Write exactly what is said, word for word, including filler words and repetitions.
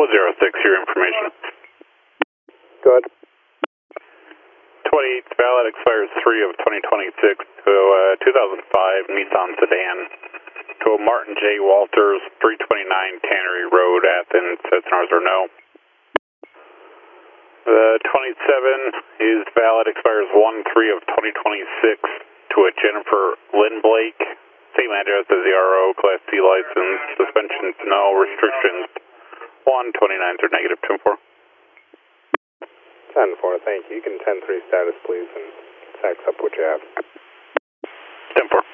one zero six, your information. Go ahead. twenty-eight valid, expires three of twenty twenty-six to uh, two thousand five Nissan sedan to a Martin J. Walters, three twenty-nine Tannery Road, Athens. That's an answer no. The twenty-seven is valid, expires one three of twenty twenty-six to a Jennifer Lynn Blake, same address as the R O, Class C license, suspensions no, restrictions one, twenty-nines are negative, ten four. ten four, thank you. You can ten three status, please, and tax up what you have. ten four.